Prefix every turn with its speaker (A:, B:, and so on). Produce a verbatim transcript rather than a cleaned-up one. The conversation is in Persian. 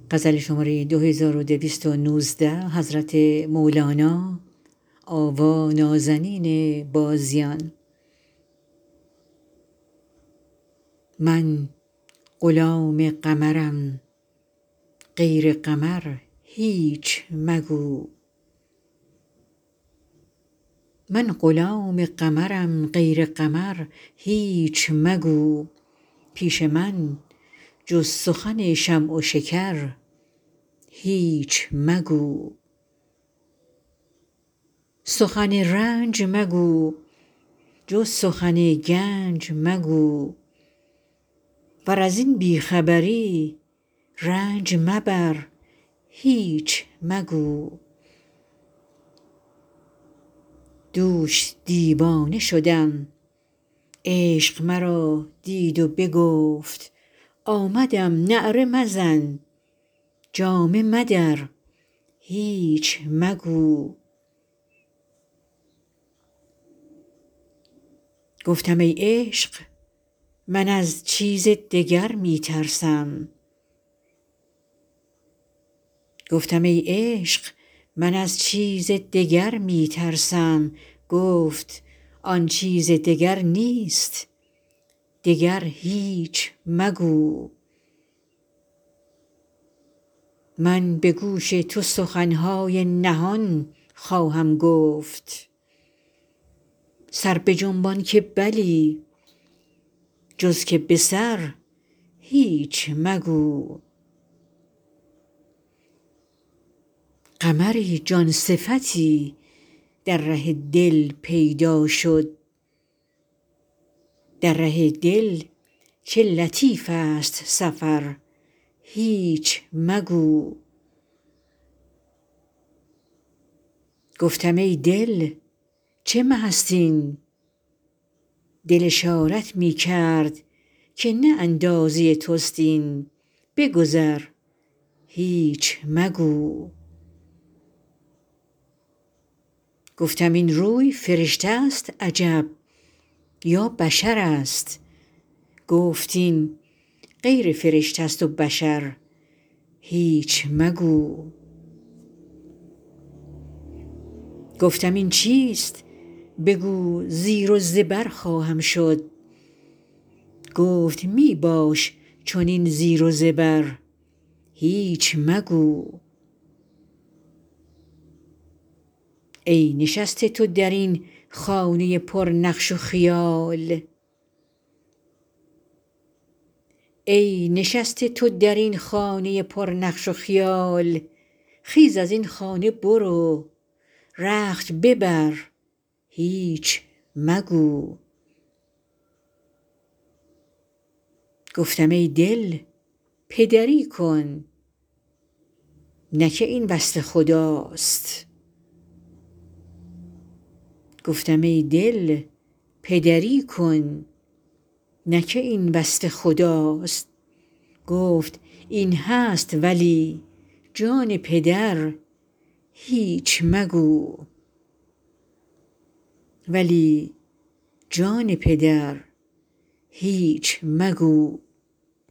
A: من غلام قمرم غیر قمر هیچ مگو من غلام قمرم غیر قمر هیچ مگو پیش من جز سخن شمع و شکر هیچ مگو سخن رنج مگو جز سخن گنج مگو ور از این بی خبری رنج مبر هیچ مگو دوش دیوانه شدم عشق مرا دید و بگفت آمدم نعره مزن جامه مدر هیچ مگو گفتم ای عشق من از چیز دگر می ترسم گفتم ای عشق من از چیز دگر می ترسم گفت آن چیز دگر نیست دگر هیچ مگو من به گوش تو سخن های نهان خواهم گفت سر بجنبان که بلی جز که به سر هیچ مگو قمری جان صفتی در ره دل پیدا شد در ره دل چه لطیف است سفر هیچ مگو گفتم ای دل چه مه است این دل اشارت می کرد که نه اندازه توست این بگذر هیچ مگو گفتم این روی فرشته است عجب یا بشر است گفت این غیر فرشته ست و بشر هیچ مگو گفتم این چیست بگو زیر و زبر خواهم شد گفت می باش چنین زیر و زبر هیچ مگو ای نشسته تو در این خانه پرنقش و خیال ای نشسته تو در این خانه پرنقش و خیال خیز از این خانه برو رخت ببر هیچ مگو گفتم ای دل پدری کن نه که این وصف خداست گفتم ای دل پدری کن نه که این وصف خداست گفت این هست ولی جان پدر هیچ مگو ولی جان پدر هیچ مگو